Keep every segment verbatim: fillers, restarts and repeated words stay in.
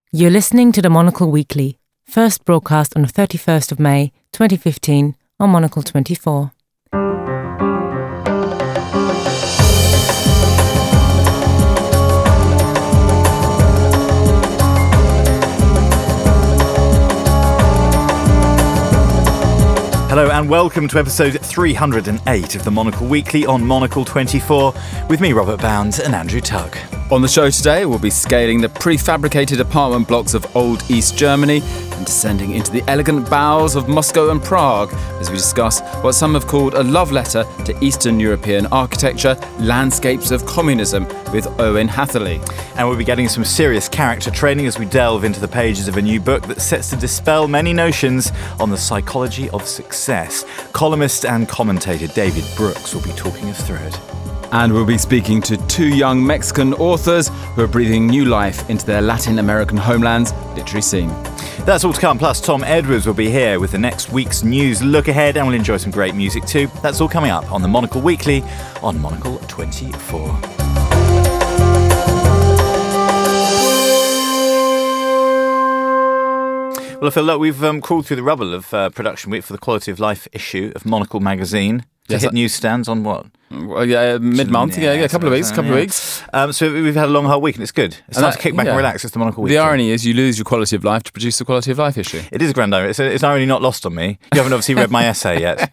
You're listening to the Monocle Weekly, first broadcast on the thirty-first of May, twenty fifteen, on Monocle twenty-four. Hello and welcome to episode three hundred eight of the Monocle Weekly on Monocle twenty-four with me, Robert Bounds, and Andrew Tugg. On the show today, we'll be scaling the prefabricated apartment blocks of old East Germany and descending into the elegant bowels of Moscow and Prague as we discuss what some have called a love letter to Eastern European architecture, Landscapes of Communism, with Owen Hatherley. And we'll be getting some serious character training as we delve into the pages of a new book that sets to dispel many notions on the psychology of success. Columnist and commentator David Brooks will be talking us through it. And we'll be speaking to two young Mexican authors who are breathing new life into their Latin American homeland's literary scene. That's all to come, plus Tom Edwards will be here with the next week's news look ahead, and we'll enjoy some great music too. That's all coming up on the Monocle Weekly on Monocle twenty-four. Well, I feel like we've um, crawled through the rubble of uh, production week for the Quality of Life issue of Monocle magazine to yes, hit I- newsstands on what? Well, yeah, mid-month, yeah, yeah, a couple of weeks, couple yeah. of weeks. Um, so we've had a long, hard week and it's good. It's And time that- to kick back yeah. and relax. It's the Monocle Week. The irony is you lose your quality of life to produce the Quality of Life issue. It is a grand irony. It's, a, it's an irony not lost on me. You haven't obviously read my essay yet.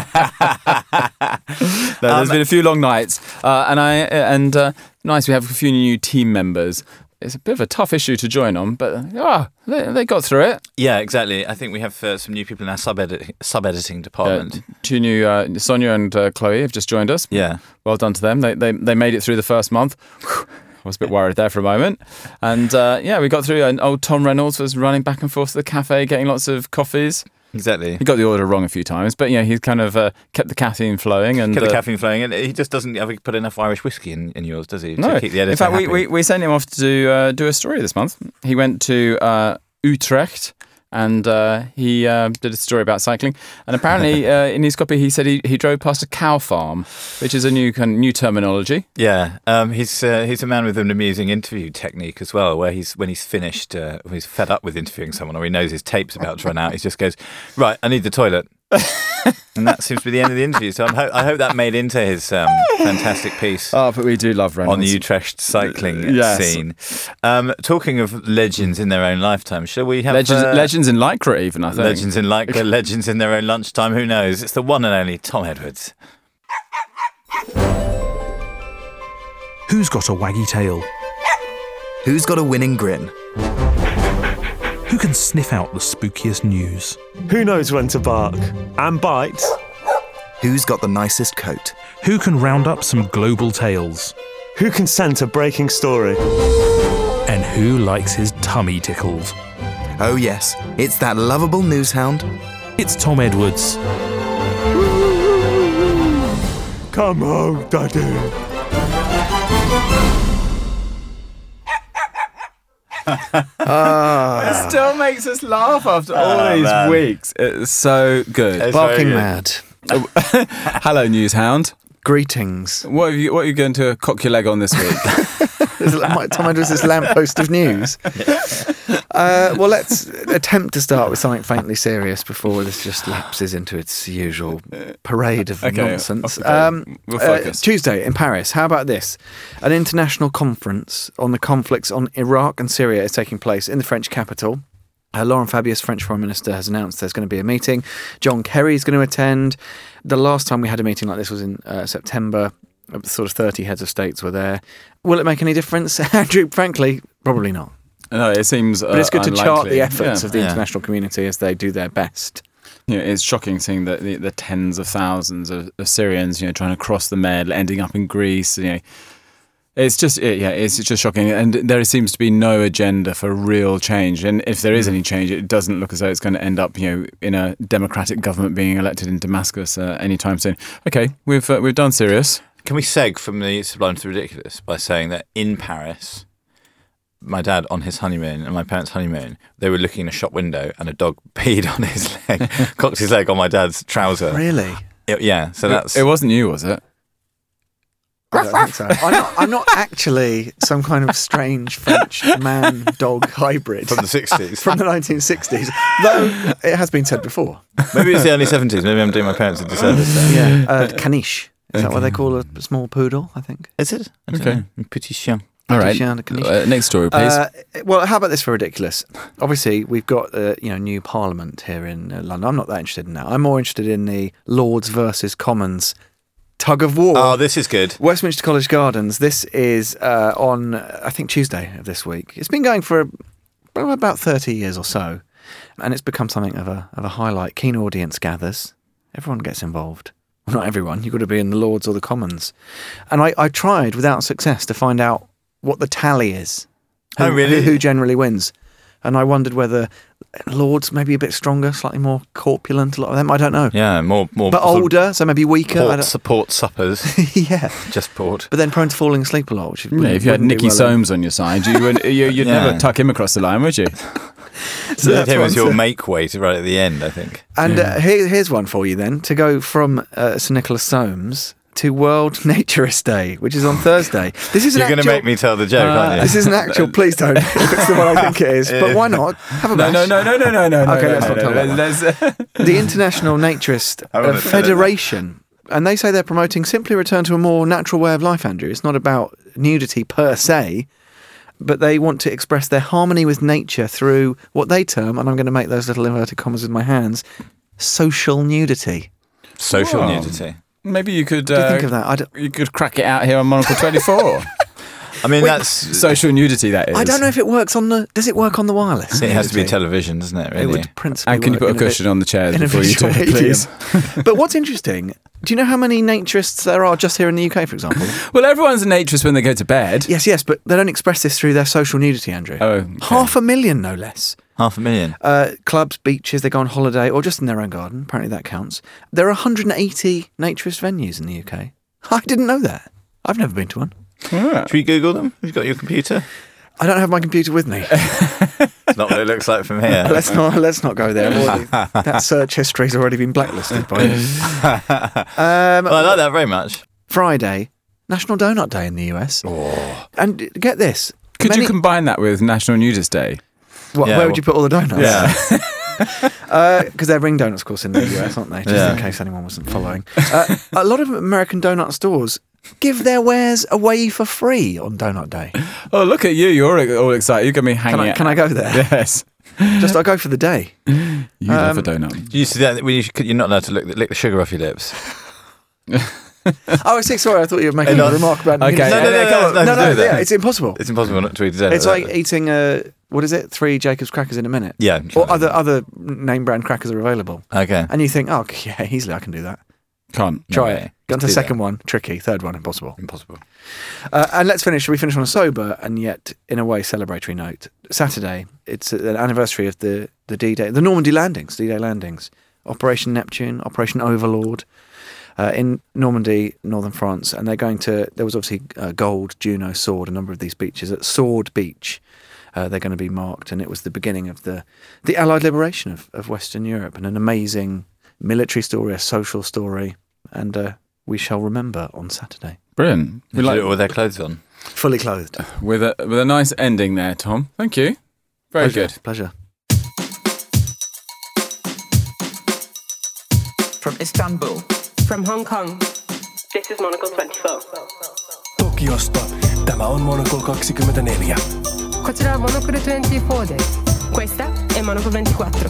No, there's Um, been a few long nights, uh, and I and uh, nice we have a few new team members. It's a bit of a tough issue to join on, but ah, they, they got through it. Yeah, exactly. I think we have uh, some new people in our sub-edit- sub-editing department. Uh, two new, uh, Sonia and uh, Chloe have just joined us. Yeah. Well done to them. They they they made it through the first month. I was a bit worried there for a moment, and uh, yeah, we got through. And old Tom Reynolds was running back and forth to the cafe, getting lots of coffees. Exactly. He got the order wrong a few times, but yeah, he's kind of uh, kept the caffeine flowing and Kept the uh, caffeine flowing, and he just doesn't ever put enough Irish whiskey in, in yours, does he? No, To keep the editor in fact, we, happy. we we sent him off to do, uh, do a story this month. He went to uh, Utrecht and uh, he uh, did a story about cycling. And apparently, uh, in his copy, he said he, he drove past a cow farm, which is a new kind of new terminology. Yeah, um, he's uh, he's a man with an amusing interview technique as well, where he's when he's finished, uh, when he's fed up with interviewing someone, or he knows his tape's about to run out, he just goes, "Right, I need the toilet," and that seems to be the end of the interview. So I'm ho- I hope that made into his um, fantastic piece Oh, but we do love Reynolds. on the Utrecht cycling Yes. scene. Um, talking of legends in their own lifetime, shall we have Legends, uh, legends in Lycra, even, I think. legends in Lycra, legends in their own lunchtime? Who knows? It's the one and only Tom Edwards. Who's got a waggy tail? Who's got a winning grin? Who can sniff out the spookiest news? Who knows when to bark and bite? Who's got the nicest coat? Who can round up some global tales? Who can scent a breaking story? And who likes his tummy tickled? Oh yes, it's that lovable news hound. It's Tom Edwards. Come home, Daddy. It still makes us laugh after all Oh, these man. weeks. It's so good. It's Barking very good. mad. Hello, news hound. Greetings. What have you? What are you going to cock your leg on this week? Is it Tom Edwards' lamppost of news. Uh, well, let's attempt to start with something faintly serious before this just lapses into its usual parade of Okay, nonsense. off we go. Um, We'll uh, focus. Tuesday in Paris. How about this? An international conference on the conflicts on Iraq and Syria is taking place in the French capital. Uh, Laurent Fabius, French Foreign Minister, has announced there's going to be a meeting. John Kerry is going to attend. The last time we had a meeting like this was in uh, September. Sort of thirty heads of states were there. Will it make any difference? Andrew, frankly, probably not. No, it seems. Uh, But it's good to chart unlikely. the efforts Yeah. of the Yeah. international community as they do their best. You know, it's shocking seeing the, the, the tens of thousands of, of Syrians, you know, trying to cross the Med, ending up in Greece. You know, it's just, it, yeah, it's just shocking, and there seems to be no agenda for real change. And if there is any change, it doesn't look as though it's going to end up, you know, in a democratic government being elected in Damascus uh, anytime soon. Okay, we've uh, we've done serious. Can we seg from the sublime to the ridiculous by saying that in Paris, my dad on his honeymoon and my parents' honeymoon, they were looking in a shop window and a dog peed on his leg, cocked his leg on my dad's trouser. Really? It- yeah, so that's It, it wasn't you, was it? I don't think so. I'm not, I'm not actually some kind of strange French man-dog hybrid From the sixties. from the nineteen sixties, though it has been said before. Maybe it's the early seventies. Maybe I'm doing my parents a disservice there. Yeah, uh, caniche. Is that what they call a small poodle, I think? Is it? I don't Okay. know. Petit chien. All right. Chien de caniche. Uh, next story, please. Uh, well, how about this for ridiculous? Obviously, we've got uh, you know new Parliament here in uh, London. I'm not that interested in that. I'm more interested in the Lords versus Commons tug of war. Oh, this is good. Westminster College Gardens. This is uh, on, I think, Tuesday of this week. It's been going for about thirty years or so, and it's become something of a of a highlight. Keen audience gathers. Everyone gets involved. Well, not everyone. You've got to be in the Lords or the Commons. And I, I tried without success to find out what the tally is. Who, Oh, really? Who, who generally wins. And I wondered whether Lords maybe a bit stronger, slightly more corpulent, a lot of them. I don't know. Yeah, more more. But sort of older, so maybe weaker. I Port, don't- support suppers. yeah. Just port. But then prone to falling asleep a lot. Which Yeah, if you had wouldn't do Nicky well in- Soames on your side, you would, you, you'd Yeah. never tuck him across the line, would you? So Yeah, that's him one as your to- make weight right at the end, I think. And uh, here, here's one for you then, to go from uh, Sir Nicholas Soames to World Naturist Day, which is on Thursday. This is an You're going to actual- make me tell the joke, Uh, aren't you? This is an actual. Please don't. If it's the one I think it is, but why not? Have a No, bash. no, no, no, no, no, no. Okay, no, let's no, not no, talk about no, that. let's- The International Naturist I uh, wanna tell it Federation, and they say they're promoting simply return to a more natural way of life. Andrew, it's not about nudity per se, but they want to express their harmony with nature through what they term, and I'm going to make those little inverted commas with my hands, social nudity. Social Wow. nudity. Maybe you could. What do you Uh, think of that? I don't, You could crack it out here on Monocle twenty-four. I mean, Wait, that's. Social nudity, that is. I don't know if it works on the. Does it work on the wireless? It has to be nudity? television, doesn't it, It really? would principally. And can you work put a in bit- cushion on the chairs in a before you visual talk, medium. please? But what's interesting, do you know how many naturists there are just here in the U K, for example? Well, everyone's a naturist when they go to bed. yes, yes, but they don't express this through their social nudity, Andrew. Oh, okay. Half a million, no less. Half a million. Uh, clubs, beaches, they go on holiday, or just in their own garden. Apparently that counts. There are one hundred eighty naturist venues in the U K. I didn't know that. I've never been to one. Ah. Should we Google them? Have you got your computer? I don't have my computer with me. It's not what it looks like from here. let's not let's not go there. Already, that search history's already been blacklisted by you. Um, Well, I like that very much. Friday, National Donut Day in the U S. Oh. And get this. Could many- you combine that with National Nudist Day? what, Yeah, where would well- you put all the donuts? Yeah. Because they're ring donuts, of course, in the U S, aren't they? Just Yeah. in case anyone wasn't following. Uh, a lot of American donut stores give their wares away for free on Donut Day. Oh, look at you. You're all excited. You're going to be hanging Can I, out. can I go there? Yes. Just I'll go for the day. You love a Um, donut. You used to do that when you, you're not allowed to lick, lick the sugar off your lips. Oh, I see. Sorry, I thought you were making No, a remark about. okay. nudity. No, no, no, come on. no, no, to do with yeah, that. it's impossible. It's impossible not to eat dessert. It's like eating uh, what is it? Three Jacobs crackers in a minute. Yeah. Or other other name brand crackers are available, Okay. and you think, oh yeah, easily I can do that. Can't. Try No it. way. Go on to the Do second that. one, tricky. Third one, impossible. Impossible. Uh, and let's finish. Shall we finish on a sober and yet, in a way, celebratory note? Saturday, it's an anniversary of the the D-Day, the Normandy landings, D-Day landings, Operation Neptune, Operation Overlord, uh, in Normandy, northern France, and they're going to. There was obviously uh, Gold, Juno, Sword, a number of these beaches at Sword Beach. Uh, they're going to be marked, and it was the beginning of the the Allied liberation of, of Western Europe, and an amazing military story, a social story, and uh, we shall remember on Saturday, Brilliant. We We like like it with their clothes on. fully clothed. with a with a nice ending there, Tom. Thank you. Very Pleasure. good. Pleasure. From Istanbul. From Hong Kong, this is Monocle twenty-four. Tokiosta. Tämä on Monocle kaksikymmentäneljä. こちらは Monocle twenty-four です。Questa è Monocle twenty-four.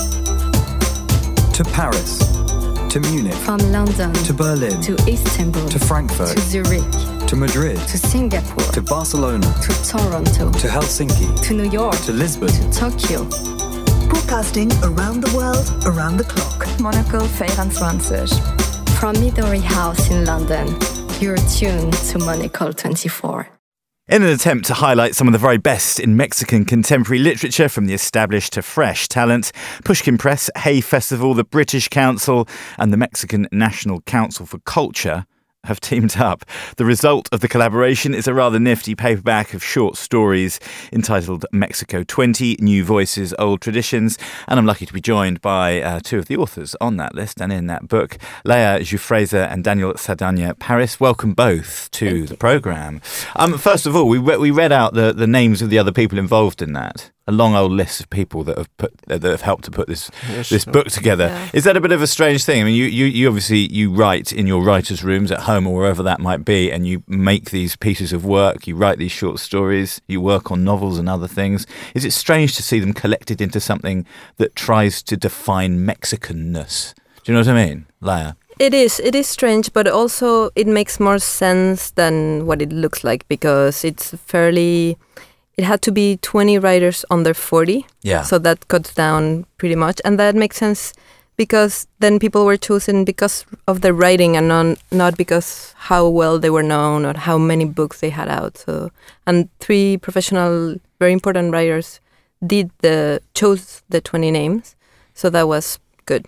To Paris. To Munich. From London To Berlin. to Istanbul To Frankfurt. to Zurich To Madrid. to Singapore To Barcelona. to Toronto To Helsinki. to New York To Lisbon. to Tokyo. Broadcasting around the world, around the clock. Monocle twenty-four. From Midori House in London, you're tuned to Monocle twenty-four. In an attempt to highlight some of the very best in Mexican contemporary literature, from the established to fresh talent, Pushkin Press, Hay Festival, the British Council and the Mexican National Council for Culture have teamed up. The result of the collaboration is a rather nifty paperback of short stories entitled Mexico twenty, New Voices, Old Traditions. And I'm lucky to be joined by uh, two of the authors on that list and in that book, Leah Jufresa and Daniel Saldana Paris. Welcome both to the programme. Um, first of all, we, re- we read out the, the names of the other people involved in that. A long old list of people that have put that have helped to put this yes, this sure. book together. Yeah. Is that a bit of a strange thing? I mean, you, you, you obviously you write in your writers' rooms at home or wherever that might be, and you make these pieces of work. You write these short stories. You work on novels and other things. Is it strange to see them collected into something that tries to define Mexicanness? Do you know what I mean, Leah? It is. It is strange, but also it makes more sense than what it looks like because it's fairly. It had to be twenty writers under forty. Yeah. So that cuts down pretty much. And that makes sense because then people were chosen because of their writing and not, not because how well they were known or how many books they had out. So and three professional, very important writers did the chose the twenty names. So that was good.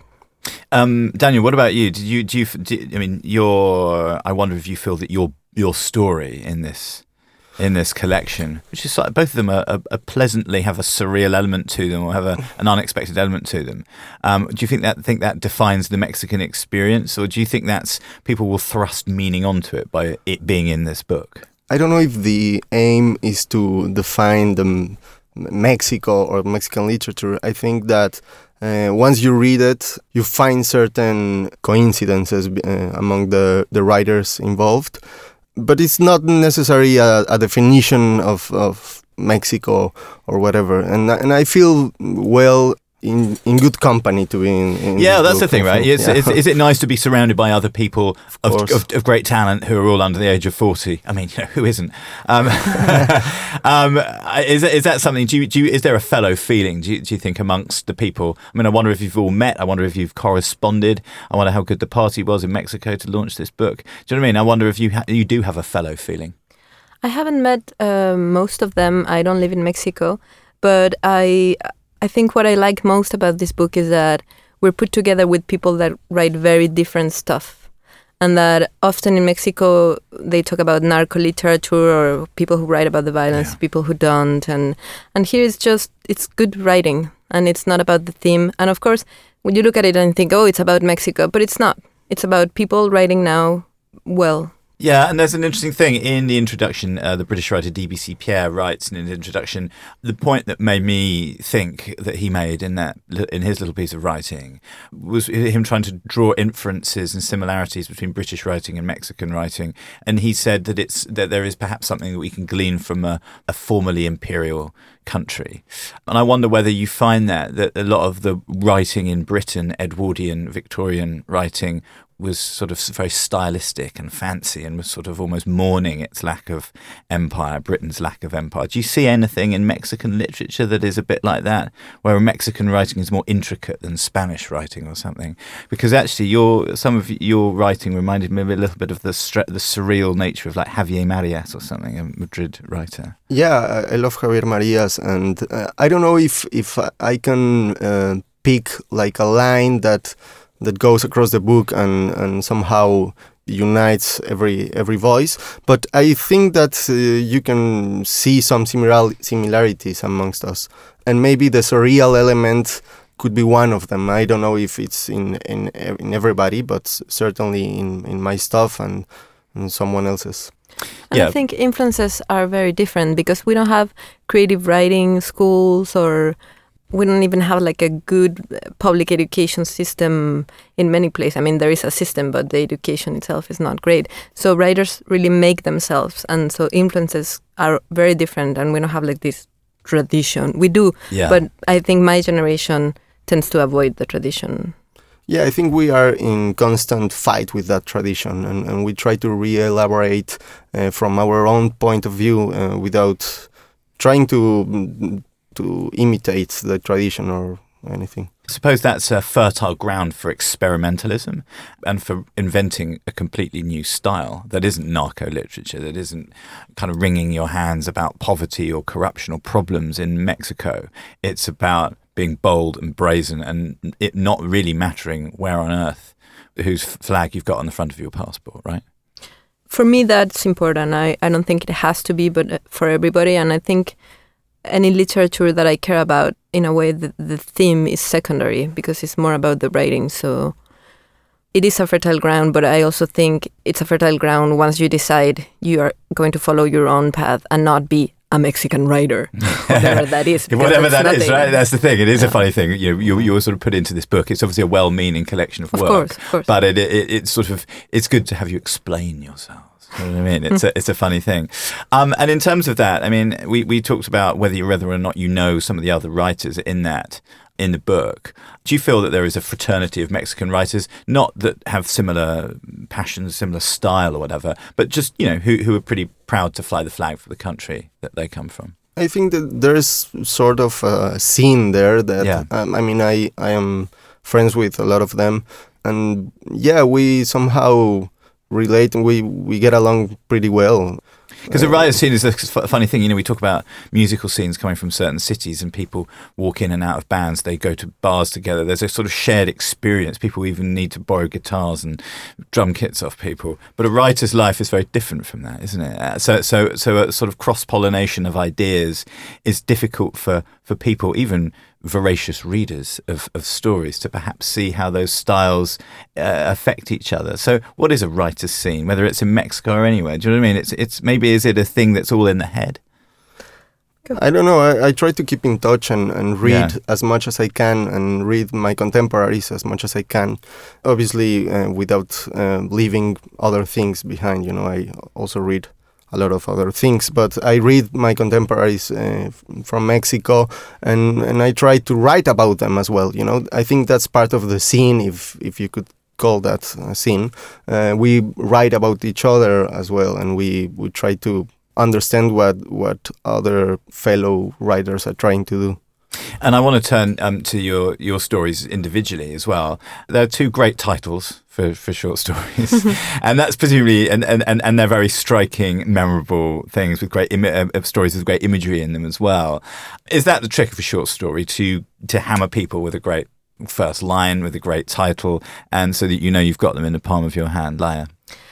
Um, Daniel, what about you? Did you do you? Do, I mean, your. I wonder if you feel that your your story in this. in this collection, which is like both of them are, are, are pleasantly have a surreal element to them or have a, an unexpected element to them. Um, do you think that think that defines the Mexican experience, or do you think that's people will thrust meaning onto it by it being in this book? I don't know if the aim is to define the Mexico or Mexican literature. I think that uh, once you read it, you find certain coincidences uh, among the, the writers involved. But it's not necessarily a, a definition of, of Mexico or whatever. And and I feel well in in good company to be in. in yeah, that's the book, thing, right? It's, yeah. it's, is it nice to be surrounded by other people of, Of of, of great talent who are all under the age of forty? I mean, you know, who isn't? Um, um, is is that something? Do you, do you, is there a fellow feeling? Do you, do you think amongst the people? I mean, I wonder if you've all met. I wonder if you've corresponded. I wonder how good the party was in Mexico to launch this book. Do you know what I mean? I wonder if you ha- you do have a fellow feeling. I haven't met uh, most of them. I don't live in Mexico, but I. I think what I like most about this book is that we're put together with people that write very different stuff. And that often in Mexico, they talk about narco literature or people who write about the violence, yeah. people who don't. And, and here it's just, it's good writing and it's not about the theme. And of course, when you look at it and think, oh, it's about Mexico, but it's not. It's about people writing now well. Yeah, and there's an interesting thing in the introduction. Uh, the British writer D B C Pierre writes in the introduction, the point that made me think that he made in that in his little piece of writing was him trying to draw inferences and similarities between British writing and Mexican writing. And he said that it's that there is perhaps something that we can glean from a, a formerly imperial country. And I wonder whether you find that that a lot of the writing in Britain, Edwardian, Victorian writing, was sort of very stylistic and fancy and was sort of almost mourning its lack of empire, Britain's lack of empire. Do you see anything in Mexican literature that is a bit like that, where Mexican writing is more intricate than Spanish writing or something? Because actually your some of your writing reminded me a little bit of the stre- the surreal nature of like Javier Marias or something, a Madrid writer. Yeah, I love Javier Marias, and uh, I don't know if, if I can uh, pick like a line that that goes across the book and, and somehow unites every every voice. But I think that uh, you can see some similar similarities amongst us. And maybe the surreal element could be one of them. I don't know if it's in in, in everybody, but certainly in, in my stuff and, and someone else's. And yeah. I think influences are very different because we don't have creative writing schools or we don't even have like a good public education system in many places. I mean, there is a system, but the education itself is not great. So writers really make themselves. And so influences are very different. And we don't have like this tradition. We do, yeah. but I think my generation tends to avoid the tradition. Yeah, I think we are in constant fight with that tradition. And, and we try to re-elaborate uh, from our own point of view uh, without trying to... to imitate the tradition or anything. I suppose that's a fertile ground for experimentalism and for inventing a completely new style that isn't narco literature, that isn't kind of wringing your hands about poverty or corruption or problems in Mexico. It's about being bold and brazen and it not really mattering where on earth, whose flag you've got on the front of your passport, right? for me, that's important. I, I don't think it has to be, but for everybody. And I think any literature that I care about, in a way, the, the theme is secondary because it's more about the writing. So it is a fertile ground, but I also think it's a fertile ground once you decide you are going to follow your own path and not be a Mexican writer, whatever that is. Whatever that nothing. is, right? That's the thing. It is yeah. a funny thing. You you you sort of put into this book. It's obviously a well-meaning collection of, of work, course, of course. But it, it it's sort of it's good to have you explain yourselves. You know what I mean? It's a it's a funny thing. Um, and in terms of that, I mean, we we talked about whether you whether or not you know some of the other writers in that. In the book, do you feel that there is a fraternity of Mexican writers, not that have similar passions, similar style or whatever, but just, you know, who who are pretty proud to fly the flag for the country that they come from? I think that there's sort of a scene there that, yeah. um, I mean, I, I am friends with a lot of them. And yeah, we somehow relate and we, we get along pretty well. Because the writer scene is a f- funny thing. You know, we talk about musical scenes coming from certain cities and people walk in and out of bands. They go to bars together. There's a sort of shared experience. People even need to borrow guitars and drum kits off people. But a writer's life is very different from that, isn't it? Uh, so so, so a sort of cross-pollination of ideas is difficult for, for people, even voracious readers of, of stories, to perhaps see how those styles uh, affect each other. So what is a writer's scene, whether it's in Mexico or anywhere? Do you know what I mean? It's it's maybe is it a thing that's all in the head? I don't know. I, I try to keep in touch and, and read Yeah. as much as I can and read my contemporaries as much as I can. Obviously, uh, without uh, leaving other things behind. You know, I also read a lot of other things, but I read my contemporaries uh, f- from Mexico, and, and I try to write about them as well. You know, I think that's part of the scene, if if you could call that a scene. Uh, we write about each other as well, and we, we try to understand what what other fellow writers are trying to do. And I want to turn um, to your, your stories individually as well. There are two great titles for, for short stories, and that's presumably, and, and, and, and they're very striking, memorable things with great Im- uh, stories with great imagery in them as well. Is that the trick of a short story, to to hammer people with a great first line, with a great title, and so that you know you've got them in the palm of your hand, Laia?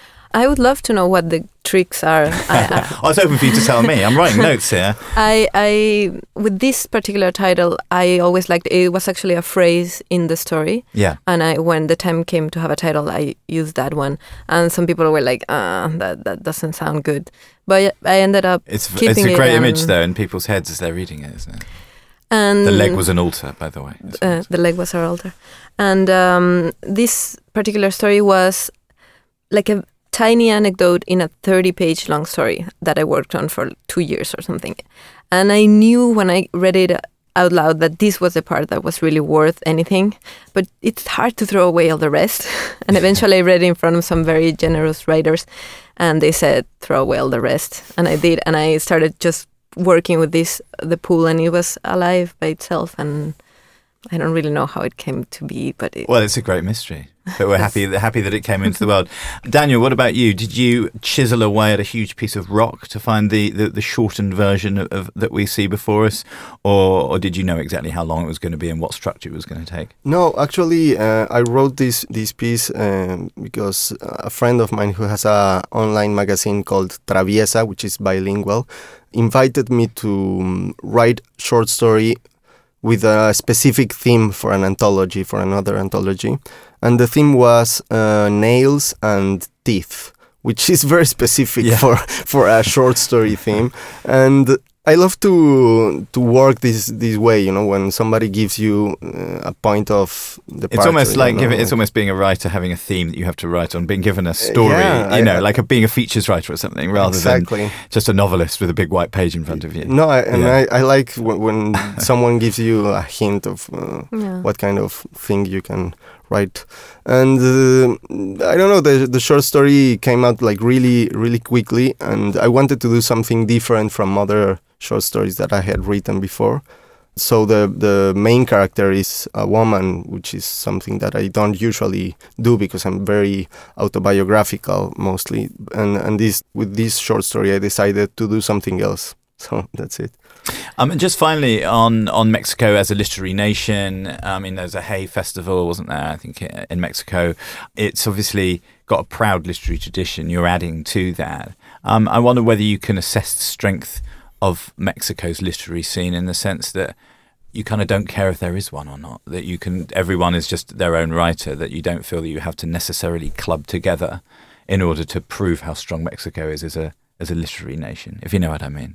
I would love to know what the tricks are. I, I, I was hoping for you to tell me. I'm writing notes here. I, I, with this particular title, I always liked it. Was actually a phrase in the story. Yeah. And I, when the time came to have a title, I used that one. And some people were like, "Ah, that that doesn't sound good." But I ended up It's keeping it's a great it, image um, though in people's heads as they're reading it, isn't it? And the leg was an altar, by the way. Uh, the leg was our altar. And um, this particular story was like a tiny anecdote in a thirty-page long story that I worked on for two years or something. And I knew when I read it out loud that this was the part that was really worth anything. But it's hard to throw away all the rest. And eventually I read it in front of some very generous writers, and they said, throw away all the rest. And I did. And I started just working with this, the pool, and it was alive by itself. And I don't really know how it came to be, but it, well, it's a great mystery. But we're happy happy that it came into the world. Daniel, what about you? Did you chisel away at a huge piece of rock to find the, the, the shortened version of, of that we see before us, or or did you know exactly how long it was going to be and what structure it was going to take? No, actually, uh, I wrote this this piece um, because a friend of mine who has a online magazine called Traviesa, which is bilingual, invited me to um, write short story with a specific theme for an anthology, for another anthology. And the theme was uh, nails and teeth, which is very specific yeah. for, for a short story theme. And I love to to work this this way, you know, when somebody gives you uh, a point of the It's almost like give it, it's almost being a writer having a theme that you have to write on, being given a story, uh, yeah, you I, know, I, like a, being a features writer or something, rather exactly. than just a novelist with a big white page in front of you. No, I, and yeah. I, I like w- when someone gives you a hint of uh, yeah. what kind of thing you can write. And uh, I don't know, the the short story came out like really, really quickly, and I wanted to do something different from other short stories that I had written before. So the the main character is a woman, which is something that I don't usually do because I'm very autobiographical mostly. And and this with this short story, I decided to do something else. So that's it. Um, and just finally on, on Mexico as a literary nation, I mean, there's a Hay Festival, wasn't there, I think, in Mexico. It's obviously got a proud literary tradition. You're adding to that. Um, I wonder whether you can assess the strength of Mexico's literary scene in the sense that you kind of don't care if there is one or not, that you can, everyone is just their own writer, that you don't feel that you have to necessarily club together in order to prove how strong Mexico is as a as a literary nation, if you know what I mean.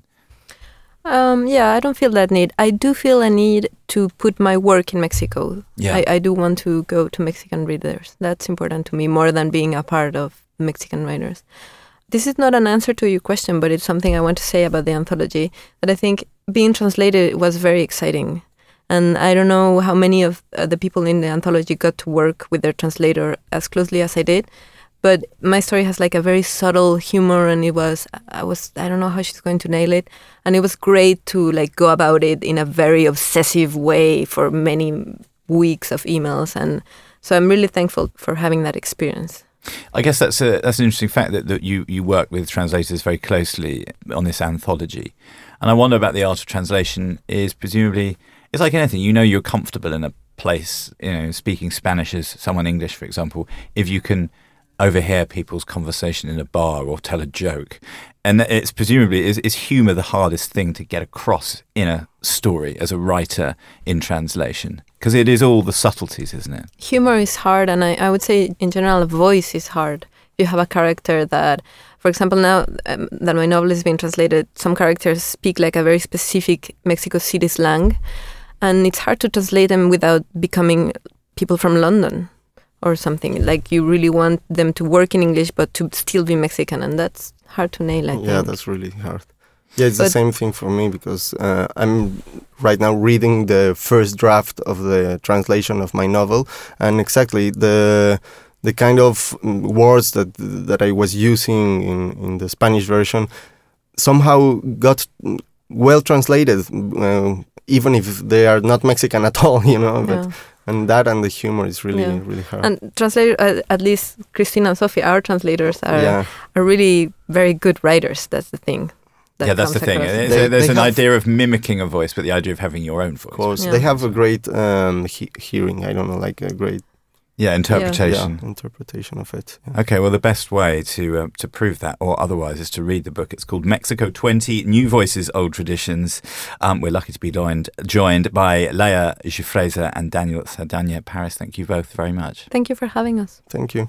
Um, yeah, I don't feel that need. I do feel a need to put my work in Mexico. Yeah. I, I do want to go to Mexican readers. That's important to me, more than being a part of Mexican writers. This is not an answer to your question, but it's something I want to say about the anthology, that I think being translated was very exciting. And I don't know how many of uh, the people in the anthology got to work with their translator as closely as I did. But my story has like a very subtle humor, and it was, I was, I don't know how she's going to nail it. And it was great to like go about it in a very obsessive way for many weeks of emails. And so I'm really thankful for having that experience. I guess that's a that's an interesting fact that, that you, you work with translators very closely on this anthology. And I wonder about the art of translation is presumably, it's like anything, you know you're comfortable in a place, you know, speaking Spanish as someone English, for example, if you can overhear people's conversation in a bar or tell a joke. And it's presumably, is, is humour the hardest thing to get across in a story as a writer in translation? Because it is all the subtleties, isn't it? Humor is hard, and I, I would say in general, voice is hard. You have a character that, for example, now um, that my novel is being translated, some characters speak like a very specific Mexico City slang, and it's hard to translate them without becoming people from London or something. Like you really want them to work in English but to still be Mexican, and that's hard to nail, I yeah, think. that's really hard. Yeah, it's but the same thing for me, because uh, I'm right now reading the first draft of the translation of my novel, and exactly the the kind of words that that I was using in, in the Spanish version somehow got well translated, uh, even if they are not Mexican at all, you know. But yeah. And that and the humor is really, yeah. really hard. And translator, uh, at least Christina and Sophie, our translators, are yeah. are really very good writers. That's the thing. That yeah, that's the thing. They, there's they an have, idea of mimicking a voice, but the idea of having your own voice. Of course, yeah. they have a great um, he- hearing. I don't know, like a great yeah interpretation. Yeah, interpretation of it. Yeah. Okay, well, the best way to uh, to prove that, or otherwise, is to read the book. It's called Mexico twenty: New Voices, Old Traditions. Um, we're lucky to be joined joined by Leah Giuffresa and Daniel Sardagna Paris. Thank you both very much. Thank you for having us. Thank you.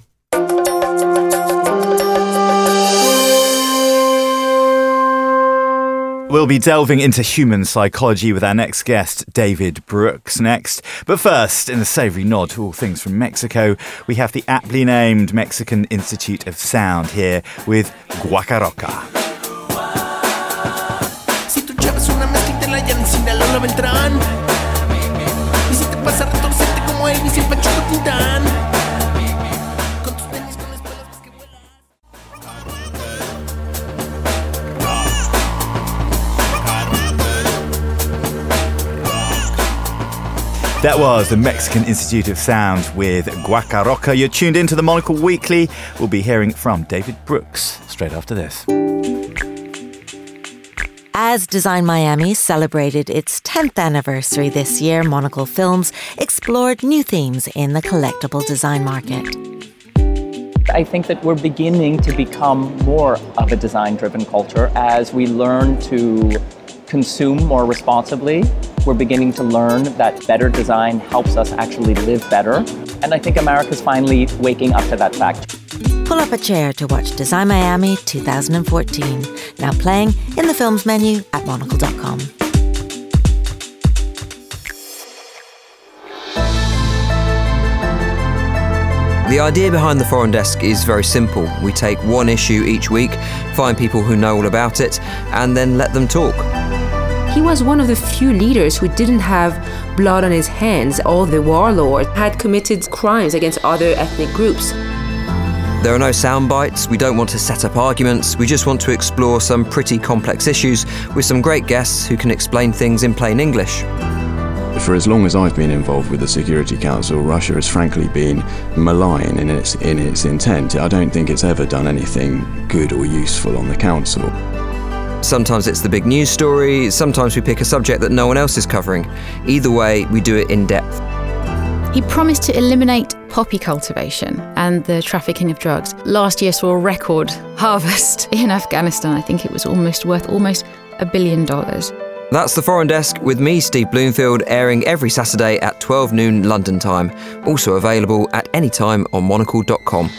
We'll be delving into human psychology with our next guest, David Brooks, next. But first, in a savoury nod to all things from Mexico, we have the aptly named Mexican Institute of Sound here with Guacarroca. Si tu chava es una mezcla de la Yancina Lola Beltrán, y si te pasa a retorcerte como Elvis y el Pachuco Tintán. That was the Mexican Institute of Sound with Guacarroca. You're tuned into the Monocle Weekly. We'll be hearing from David Brooks straight after this. As Design Miami celebrated its tenth anniversary this year, Monocle Films explored new themes in the collectible design market. I think that we're beginning to become more of a design-driven culture as we learn to consume more responsibly. We're beginning to learn that better design helps us actually live better. And I think America's finally waking up to that fact. Pull up a chair to watch Design Miami two thousand fourteen, now playing in the films menu at monocle dot com. The idea behind the Foreign Desk is very simple. We take one issue each week, find people who know all about it, and then let them talk. He was one of the few leaders who didn't have blood on his hands. All the warlords had committed crimes against other ethnic groups. There are no sound bites, we don't want to set up arguments, we just want to explore some pretty complex issues with some great guests who can explain things in plain English. For as long as I've been involved with the Security Council, Russia has frankly been malign in its, in its intent. I don't think it's ever done anything good or useful on the Council. Sometimes it's the big news story, sometimes we pick a subject that no one else is covering. Either way, we do it in depth. He promised to eliminate poppy cultivation and the trafficking of drugs. Last year saw a record harvest in Afghanistan. I think it was almost worth almost a billion dollars. That's The Foreign Desk with me, Steve Bloomfield, airing every Saturday at twelve noon London time. Also available at any time on monocle dot com.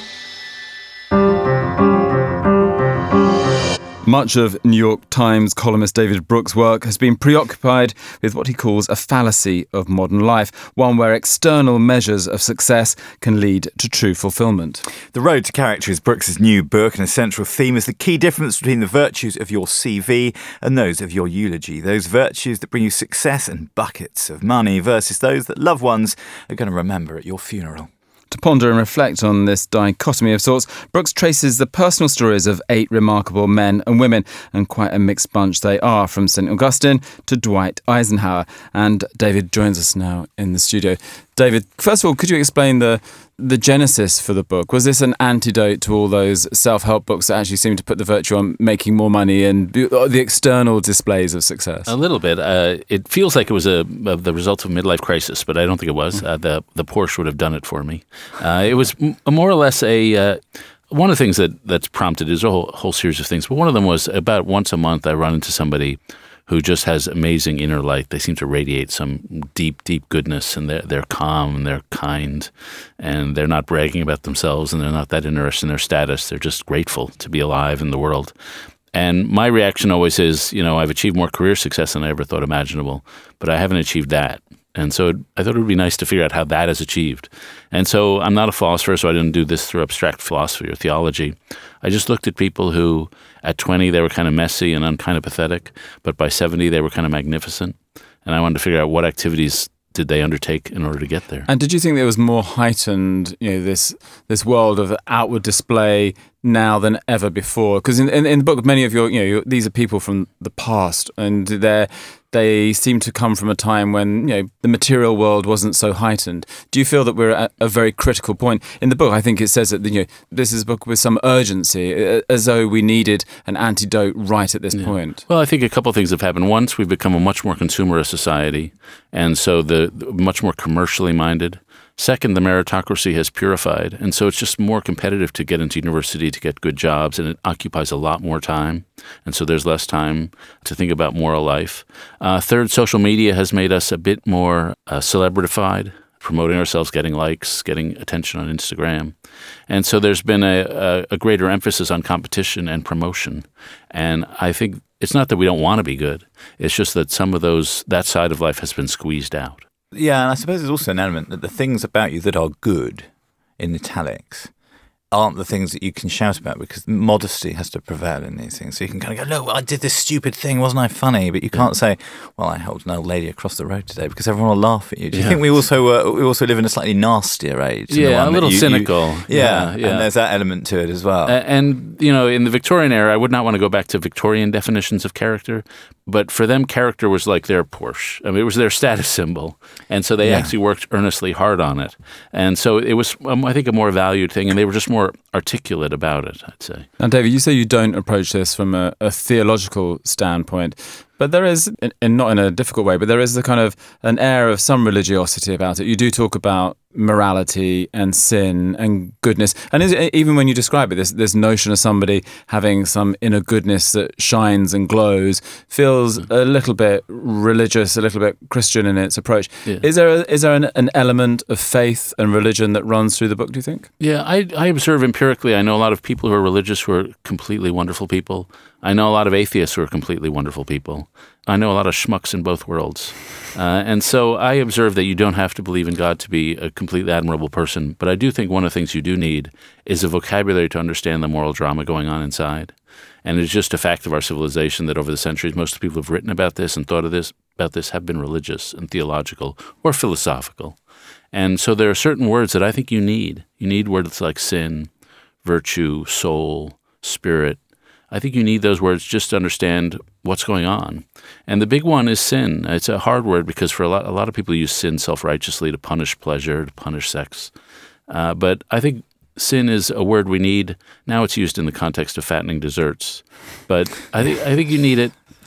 Much of New York Times columnist David Brooks' work has been preoccupied with what he calls a fallacy of modern life, one where external measures of success can lead to true fulfillment. The Road to Character is Brooks' new book, and a central theme is the key difference between the virtues of your C V and those of your eulogy. Those virtues that bring you success and buckets of money versus those that loved ones are going to remember at your funeral. To ponder and reflect on this dichotomy of sorts, Brooks traces the personal stories of eight remarkable men and women, and quite a mixed bunch they are, from Saint Augustine to Dwight Eisenhower. And David joins us now in the studio. David, first of all, could you explain the the genesis for the book? Was this an antidote to all those self-help books that actually seem to put the virtue on making more money and the external displays of success? A little bit. Uh, it feels like it was a, a the result of a midlife crisis, but I don't think it was. Uh, the the Porsche would have done it for me. Uh, it was m- more or less a. Uh, one of the things that that's prompted is a whole, whole series of things, but one of them was about once a month I run into somebody who just has amazing inner light. They seem to radiate some deep, deep goodness, and they're, they're calm and they're kind, and they're not bragging about themselves, and they're not that interested in their status. They're just grateful to be alive in the world. And my reaction always is, you know, I've achieved more career success than I ever thought imaginable, but I haven't achieved that. And so I thought it would be nice to figure out how that is achieved. And so I'm not a philosopher, so I didn't do this through abstract philosophy or theology. I just looked at people who, at twenty, they were kind of messy and kind of pathetic, but by seventy, they were kind of magnificent. And I wanted to figure out what activities did they undertake in order to get there. And did you think there was more heightened, you know, this this world of outward display now than ever before? Because in, in in the book, many of your, you know, your, these are people from the past, and they they seem to come from a time when, you know, the material world wasn't so heightened. Do you feel that we're at a very critical point in the book? I think it says that, you know, this is a book with some urgency, as though we needed an antidote right at this yeah. point. Well, I think a couple of things have happened. Once, we've become a much more consumerist society, and so the, the much more commercially minded. Second, the meritocracy has purified, and so it's just more competitive to get into university, to get good jobs, and it occupies a lot more time, and so there's less time to think about moral life. Uh, third, social media has made us a bit more uh, celebritified, promoting ourselves, getting likes, getting attention on Instagram. And so there's been a, a, a greater emphasis on competition and promotion, and I think it's not that we don't want to be good, it's just that some of those that side of life has been squeezed out. Yeah, and I suppose there's also an element that the things about you that are good, in italics, aren't the things that you can shout about, because modesty has to prevail in these things. So you can kind of go, no, I did this stupid thing, wasn't I funny? But you can't say, well, I helped an old lady across the road today, because everyone will laugh at you. Do you yeah. think we also uh, we also live in a slightly nastier age? Yeah, a little you, cynical. You, yeah, yeah, yeah, and there's that element to it as well. Uh, and, you know, in the Victorian era, I would not want to go back to Victorian definitions of character, but for them, character was like their Porsche. I mean, it was their status symbol. And so they yeah. actually worked earnestly hard on it. And so it was, um, I think, a more valued thing, and they were just more articulate about it, I'd say. Now, David, you say you don't approach this from a, a theological standpoint, but there is, and not in a difficult way, but there is a kind of an air of some religiosity about it. You do talk about morality and sin and goodness. And is it, even when you describe it, this, this notion of somebody having some inner goodness that shines and glows feels a little bit religious, a little bit Christian in its approach. Yeah. Is there a, is there an, an element of faith and religion that runs through the book, do you think? Yeah, I, I observe empirically. I know a lot of people who are religious who are completely wonderful people. I know a lot of atheists who are completely wonderful people. I know a lot of schmucks in both worlds. Uh, and so I observe that you don't have to believe in God to be a completely admirable person. But I do think one of the things you do need is a vocabulary to understand the moral drama going on inside. And it's just a fact of our civilization that over the centuries, most of the people who have written about this and thought of this about this have been religious and theological or philosophical. And so there are certain words that I think you need. You need words like sin, virtue, soul, spirit. I think you need those words just to understand what's going on. And the big one is sin. It's a hard word because for a lot, a lot of people use sin self-righteously to punish pleasure, to punish sex. Uh, but I think sin is a word we need. Now it's used in the context of fattening desserts. But I think I think you need it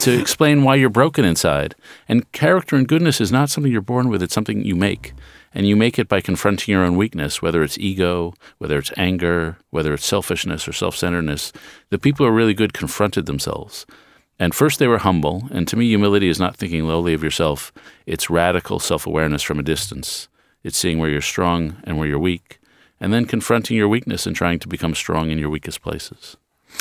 to explain why you're broken inside. And character and goodness is not something you're born with, it's something you make. And you make it by confronting your own weakness, whether it's ego, whether it's anger, whether it's selfishness or self-centeredness. The people who are really good confronted themselves. And first they were humble, and to me humility is not thinking lowly of yourself. It's radical self-awareness from a distance. It's seeing where you're strong and where you're weak, and then confronting your weakness and trying to become strong in your weakest places.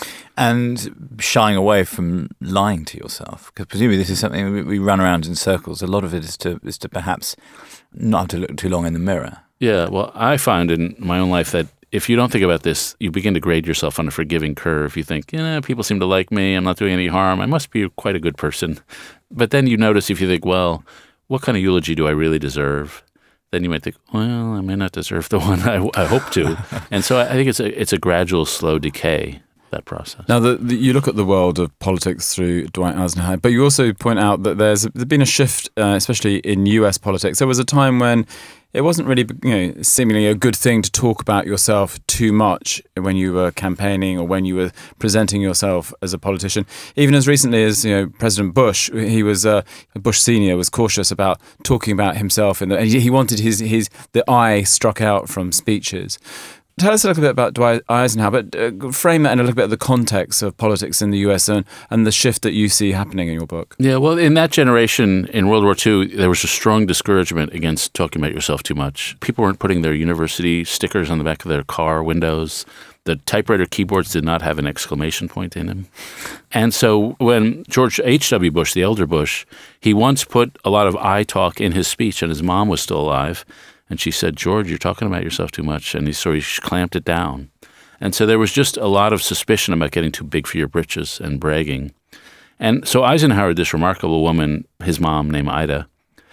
And shying away from lying to yourself, because presumably this is something we, we run around in circles. A lot of it is to is to perhaps not have to look too long in the mirror. Yeah, well, I found in my own life that if you don't think about this, you begin to grade yourself on a forgiving curve. You think, you know, people seem to like me. I'm not doing any harm. I must be quite a good person. But then you notice if you think, well, what kind of eulogy do I really deserve? Then you might think, well, I may not deserve the one I, I hope to. And so I think it's a, it's a gradual, slow decay, that process. Now, the, the, you look at the world of politics through Dwight Eisenhower, but you also point out that there's, there's been a shift, uh, especially in U S politics. There was a time when it wasn't really, you know, seemingly a good thing to talk about yourself too much when you were campaigning or when you were presenting yourself as a politician. Even as recently as, you know, President Bush, he was uh, Bush Senior was cautious about talking about himself, and he wanted his his the I struck out from speeches. Tell us a little bit about Dwight Eisenhower, but uh, frame that in a little bit of the context of politics in the U S and, and the shift that you see happening in your book. Yeah, well, in that generation, in World War Two, there was a strong discouragement against talking about yourself too much. People weren't putting their university stickers on the back of their car windows. The typewriter keyboards did not have an exclamation point in them. And so when George H W. Bush, the elder Bush, he once put a lot of I talk in his speech, and his mom was still alive. And she said, George, you're talking about yourself too much. And he so he clamped it down. And so there was just a lot of suspicion about getting too big for your britches and bragging. And so Eisenhower, this remarkable woman, his mom named Ida,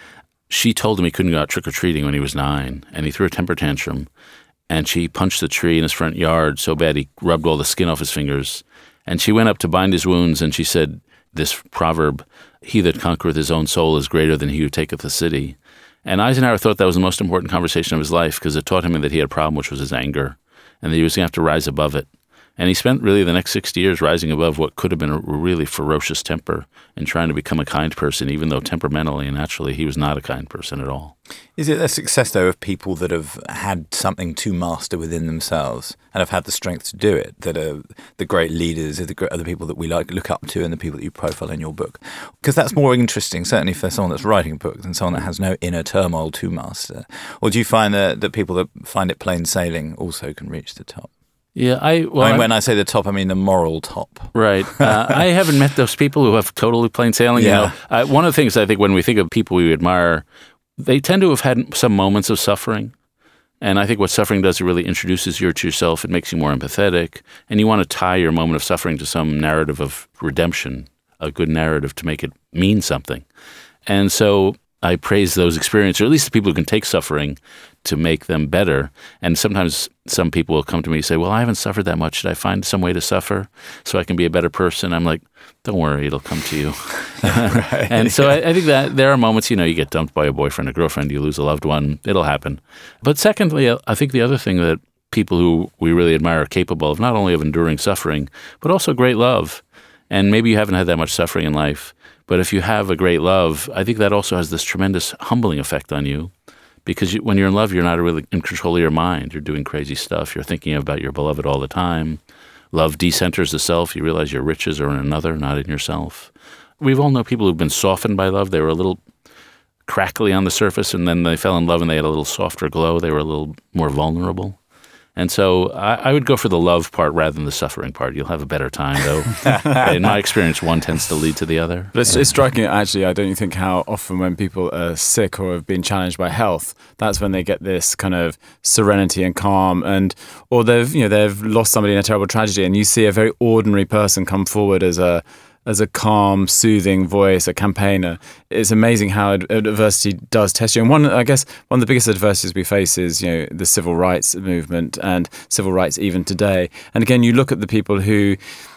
she told him he couldn't go out trick-or-treating when he was nine. And he threw a temper tantrum. And she punched the tree in his front yard so bad he rubbed all the skin off his fingers. And she went up to bind his wounds, and she said this proverb, he that conquereth his own soul is greater than he who taketh the city. And Eisenhower thought that was the most important conversation of his life because it taught him that he had a problem, which was his anger, and that he was going to have to rise above it. And he spent really the next sixty years rising above what could have been a really ferocious temper and trying to become a kind person, even though temperamentally and naturally he was not a kind person at all. Is it a success, though, of people that have had something to master within themselves and have had the strength to do it, that are the great leaders, are the, are the people that we like look up to and the people that you profile in your book? Because that's more interesting, certainly for someone that's writing a book, than someone that has no inner turmoil to master. Or do you find that, that people that find it plain sailing also can reach the top? Yeah, I. Well, I mean, when I say the top, I mean the moral top. Right. Uh, I haven't met those people who have totally plain sailing. Yeah. You know, uh, one of the things I think when we think of people we admire, they tend to have had some moments of suffering. And I think what suffering does, it really introduces you to yourself. It makes you more empathetic. And you want to tie your moment of suffering to some narrative of redemption, a good narrative to make it mean something. And so I praise those experiences, or at least the people who can take suffering to make them better. And sometimes some people will come to me and say, well, I haven't suffered that much. Should I find some way to suffer so I can be a better person? I'm like, don't worry, it'll come to you. Right. And so I, I think that there are moments, you know, you get dumped by a boyfriend, a girlfriend, you lose a loved one, it'll happen. But secondly, I think the other thing that people who we really admire are capable of, not only of enduring suffering, but also great love. And maybe you haven't had that much suffering in life, but if you have a great love, I think that also has this tremendous humbling effect on you. Because you, when you're in love, you're not really in control of your mind. You're doing crazy stuff. You're thinking about your beloved all the time. Love decenters the self. You realize your riches are in another, not in yourself. We've all known people who've been softened by love. They were a little crackly on the surface, and then they fell in love and they had a little softer glow. They were a little more vulnerable. And so I, I would go for the love part rather than the suffering part. You'll have a better time, though. In my experience, one tends to lead to the other. But it's, it's striking, actually, I don't think how often when people are sick or have been challenged by health, that's when they get this kind of serenity and calm, and or they've you know they've lost somebody in a terrible tragedy, and you see a very ordinary person come forward as a as a calm, soothing voice, a campaigner. It's amazing how ad- adversity does test you. And one, I guess, one of the biggest adversities we face is, you know, the civil rights movement and civil rights even today. And again, you look at the people who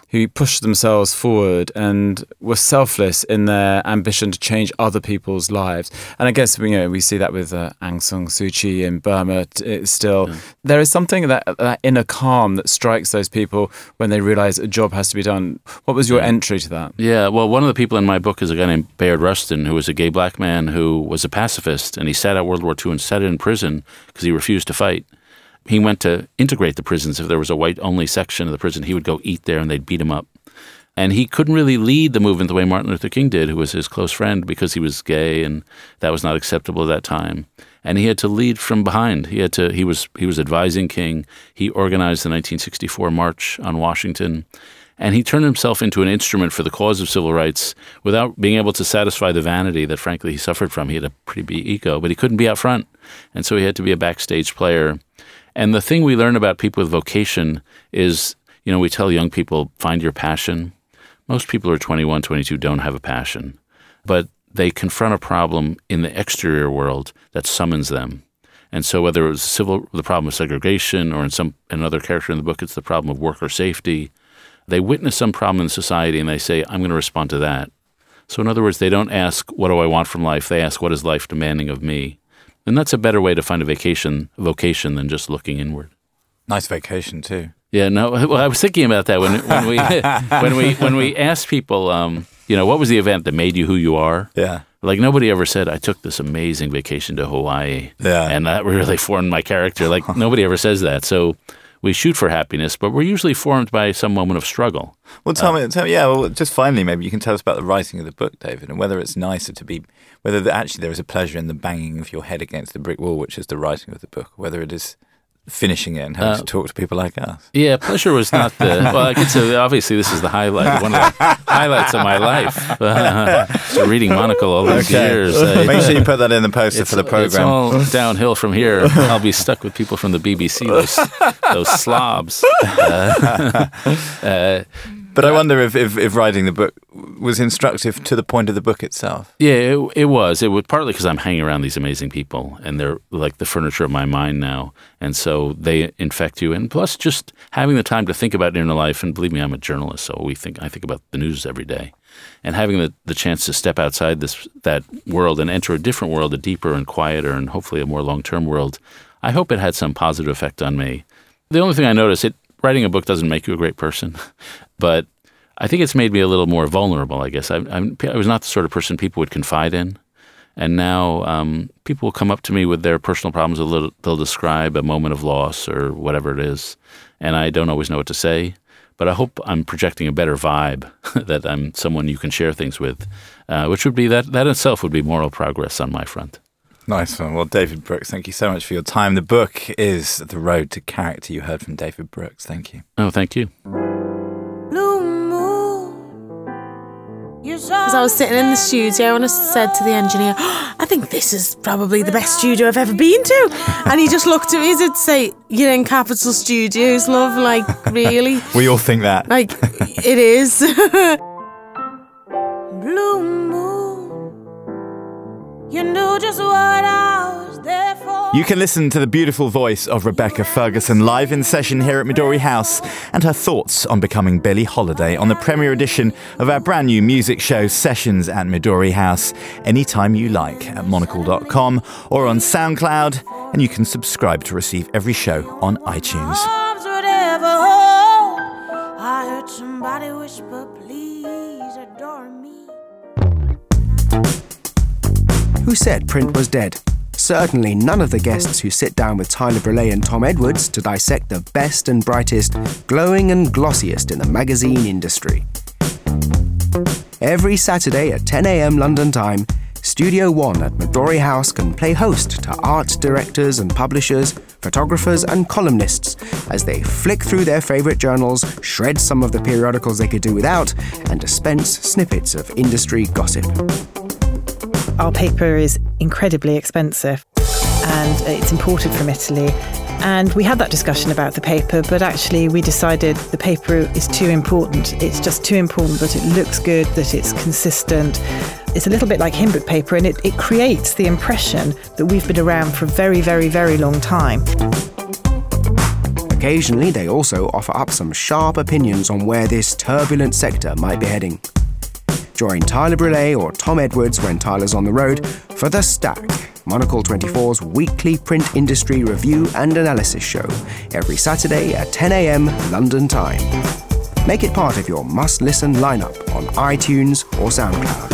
who pushed themselves forward and were selfless in their ambition to change other people's lives. And I guess, you know, we see that with uh, Aung San Suu Kyi in Burma. It's still, yeah. There is something that that inner calm that strikes those people when they realise a job has to be done. What was your yeah. entry to that? Yeah, well, one of the people in my book is a guy named Bayard Rustin, who was a gay black man who was a pacifist, and he sat out World War Two and sat in prison because he refused to fight. He went to integrate the prisons. If there was a white-only section of the prison, he would go eat there and they'd beat him up. And he couldn't really lead the movement the way Martin Luther King did, who was his close friend, because he was gay and that was not acceptable at that time. And he had to lead from behind. He had to. He was he was advising King. He organized the nineteen sixty-four March on Washington. And he turned himself into an instrument for the cause of civil rights without being able to satisfy the vanity that, frankly, he suffered from. He had a pretty big ego, but he couldn't be out front. And so he had to be a backstage player. And the thing we learn about people with vocation is, you know, we tell young people, find your passion. Most people who are twenty-one, twenty-two don't have a passion, but they confront a problem in the exterior world that summons them. And so whether it was civil, the problem of segregation, or in some another character in the book, it's the problem of worker safety, they witness some problem in society and they say, I'm going to respond to that. So in other words, they don't ask, what do I want from life? They ask, what is life demanding of me? And that's a better way to find a vacation, a vocation than just looking inward. Nice vacation too. Yeah, no. Well, I was thinking about that when when we when we when we asked people, um, you know, what was the event that made you who you are? Yeah. Like nobody ever said, I took this amazing vacation to Hawaii. Yeah. And that really formed my character. Like nobody ever says that. So we shoot for happiness, but we're usually formed by some moment of struggle. Well, tell uh, me, tell me, yeah. Well, just finally, maybe you can tell us about the writing of the book, David, and whether it's nicer to be, whether the, actually there is a pleasure in the banging of your head against the brick wall, which is the writing of the book, whether it is finishing it and having uh, to talk to people like us. Yeah, pleasure was not the. Well, I could say obviously this is the highlight, one of the highlights of my life. Uh, so reading Monocle all these okay. years. Uh, Make sure you put that in the poster for the program. It's all downhill from here. I'll be stuck with people from the B B C, those those slobs. Uh, uh, But I wonder if, if, if writing the book was instructive to the point of the book itself. Yeah, it, it was. It was partly because I'm hanging around these amazing people, and they're like the furniture of my mind now, and so they infect you. And plus, just having the time to think about inner life. And believe me, I'm a journalist, so we think I think about the news every day, and having the, the chance to step outside this that world and enter a different world, a deeper and quieter, and hopefully a more long-term world. I hope it had some positive effect on me. The only thing I noticed, it writing a book doesn't make you a great person, but I think it's made me a little more vulnerable, I guess. I, I'm, I was not the sort of person people would confide in. And now um, people will come up to me with their personal problems. They'll, they'll describe a moment of loss or whatever it is. And I don't always know what to say. But I hope I'm projecting a better vibe, that I'm someone you can share things with, uh, which would be, that, that itself would be moral progress on my front. Nice one. Well, David Brooks, thank you so much for your time. The book is The Road to Character. You heard from David Brooks. Thank you. Oh, thank you. Because I was sitting in the studio and I said to the engineer, oh, I think this is probably the best studio I've ever been to. And he just looked at me and said, you're in Capitol Studios, love, like, really? We all think that. Like, it is. Blue moon, you knew just what I was there for. You can listen to the beautiful voice of Rebecca Ferguson live in session here at Midori House and her thoughts on becoming Billie Holiday on the premiere edition of our brand new music show Sessions at Midori House anytime you like at monocle dot com or on SoundCloud, and you can subscribe to receive every show on iTunes. I heard somebody whisper, please adore me. Who said print was dead? Certainly none of the guests who sit down with Tyler Brûlé and Tom Edwards to dissect the best and brightest, glowing and glossiest in the magazine industry. Every Saturday at ten a.m. London time, Studio One at Midori House can play host to art directors and publishers, photographers and columnists as they flick through their favourite journals, shred some of the periodicals they could do without, and dispense snippets of industry gossip. Our paper is incredibly expensive and it's imported from Italy. And we had that discussion about the paper, but actually we decided the paper is too important. It's just too important that it looks good, that it's consistent. It's a little bit like hymn book paper, and it, it creates the impression that we've been around for a very, very, very long time. Occasionally, they also offer up some sharp opinions on where this turbulent sector might be heading. Join Tyler Brûlé or Tom Edwards when Tyler's on the road for The Stack, Monocle twenty-four's weekly print industry review and analysis show, every Saturday at ten a.m. London time. Make it part of your must-listen lineup on iTunes or SoundCloud.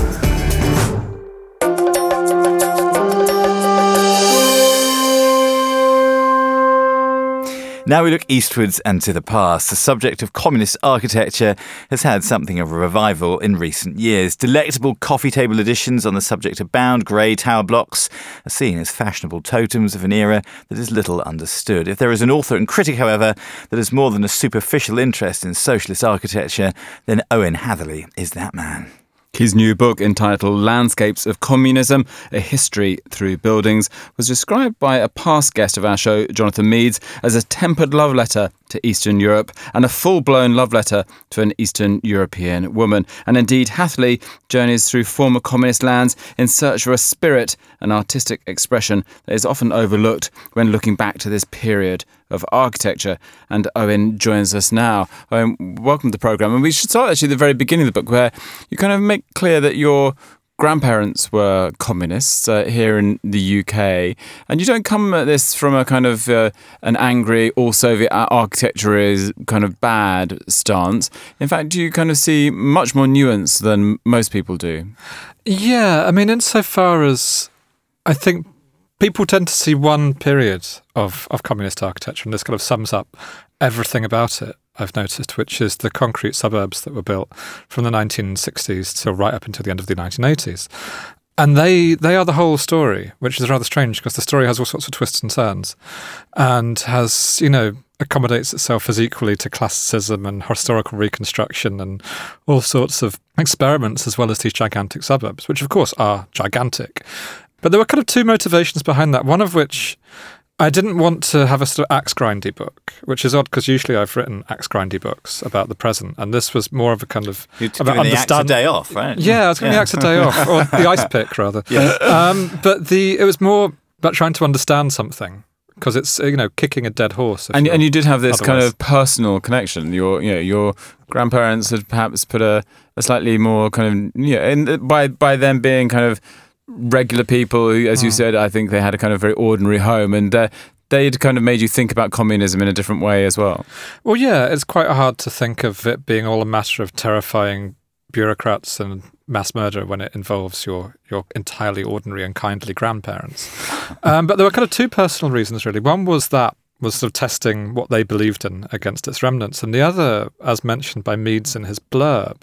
Now we look eastwards and to the past. The subject of communist architecture has had something of a revival in recent years. Delectable coffee table editions on the subject abound. Grey tower blocks are seen as fashionable totems of an era that is little understood. If there is an author and critic, however, that has more than a superficial interest in socialist architecture, then Owen Hatherley is that man. His new book, entitled Landscapes of Communism, A History Through Buildings, was described by a past guest of our show, Jonathan Meades, as a tempered love letter to Eastern Europe and a full-blown love letter to an Eastern European woman. And indeed, Hatherley journeys through former communist lands in search of a spirit and artistic expression that is often overlooked when looking back to this period of architecture. And Owen joins us now. Owen, welcome to the programme. And we should start actually at the very beginning of the book, where you kind of make clear that your grandparents were communists uh, here in the U K, and you don't come at this from a kind of uh, an angry all Soviet architecture is kind of bad stance. In fact, you kind of see much more nuance than most people do. Yeah, I mean, insofar as I think people tend to see one period of, of communist architecture, and this kind of sums up everything about it, I've noticed, which is the concrete suburbs that were built from the nineteen sixties till right up until the end of the nineteen eighties. And they they are the whole story, which is rather strange because the story has all sorts of twists and turns and has, you know, accommodates itself as equally to classicism and historical reconstruction and all sorts of experiments, as well as these gigantic suburbs, which of course are gigantic. But there were kind of two motivations behind that, one of which I didn't want to have a sort of axe-grindy book, which is odd because usually I've written axe-grindy books about the present, and this was more of a kind of... You're giving the axe a day off, right? Yeah, I was giving yeah. the axe a day off, or the ice pick, rather. Yeah. Um, but the it was more about trying to understand something, because it's, you know, kicking a dead horse. And and you did have this otherwise. kind of personal connection. Your you know your grandparents had perhaps put a, a slightly more kind of, you know, and by by them being kind of regular people, as you mm. said, I think they had a kind of very ordinary home, and uh, they'd kind of made you think about communism in a different way as well. Well, yeah, it's quite hard to think of it being all a matter of terrifying bureaucrats and mass murder when it involves your, your entirely ordinary and kindly grandparents. um, but there were kind of two personal reasons, really. One was that was sort of testing what they believed in against its remnants, and the other, as mentioned by Meades in his blurb,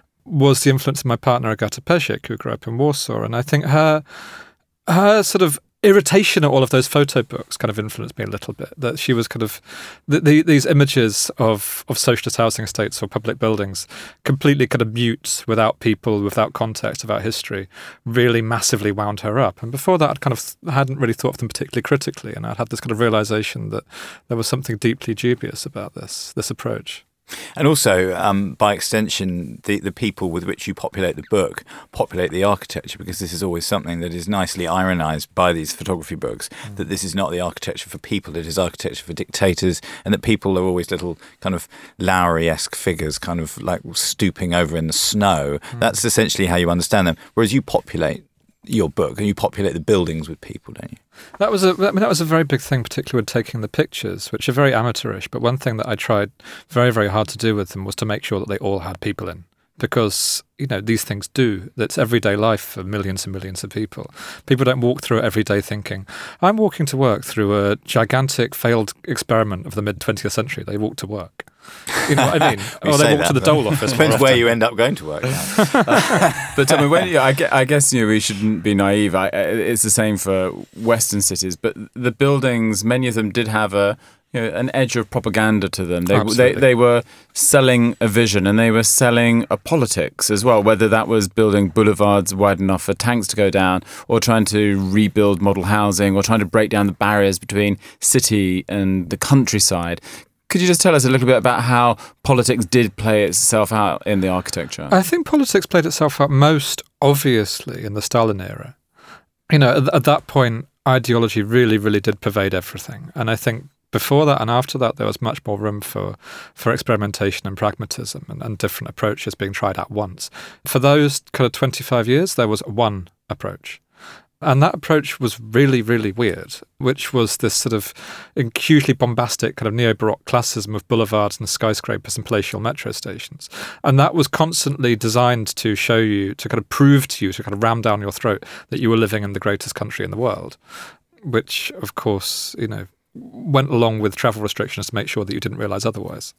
was the influence of my partner Agata Pezik, who grew up in Warsaw. And I think her her sort of irritation at all of those photo books kind of influenced me a little bit. That she was kind of, the, the, these images of, of socialist housing estates or public buildings completely kind of mute, without people, without context, without history, really massively wound her up. And before that, I'd kind of hadn't really thought of them particularly critically. And I'd had this kind of realization that there was something deeply dubious about this, this approach. And also, um, by extension, the, the people with which you populate the book populate the architecture, because this is always something that is nicely ironised by these photography books, mm. that this is not the architecture for people, it is architecture for dictators, and that people are always little kind of Lowry-esque figures, kind of like stooping over in the snow. Mm. That's essentially how you understand them, whereas you populate your book and you populate the buildings with people, don't you? That was a, I mean, that was a very big thing, particularly with taking the pictures, which are very amateurish. But one thing that I tried very, very hard to do with them was to make sure that they all had people in. Because, you know, these things do. That's everyday life for millions and millions of people. People don't walk through it every day thinking, I'm walking to work through a gigantic failed experiment of the mid-twentieth century. They walk to work. You know what I mean? Or they walk that, to the Dole office. Depends where you end up going to work. But tell me, when, yeah, I, I guess you know, we shouldn't be naive. I, it's the same for Western cities, but the buildings, many of them did have a you know, an edge of propaganda to them. They, they they were selling a vision, and they were selling a politics as well, whether that was building boulevards wide enough for tanks to go down, or trying to rebuild model housing, or trying to break down the barriers between city and the countryside. Could you just tell us a little bit about how politics did play itself out in the architecture? I think politics played itself out most obviously in the Stalin era. You know, at, at that point, ideology really, really did pervade everything. And I think before that and after that, there was much more room for, for experimentation and pragmatism and, and different approaches being tried at once. For those kind of twenty-five years, there was one approach. And that approach was really, really weird, which was this sort of hugely bombastic kind of neo-Baroque classicism of boulevards and skyscrapers and palatial metro stations. And that was constantly designed to show you, to kind of prove to you, to kind of ram down your throat that you were living in the greatest country in the world, which, of course, you know, went along with travel restrictions to make sure that you didn't realise otherwise.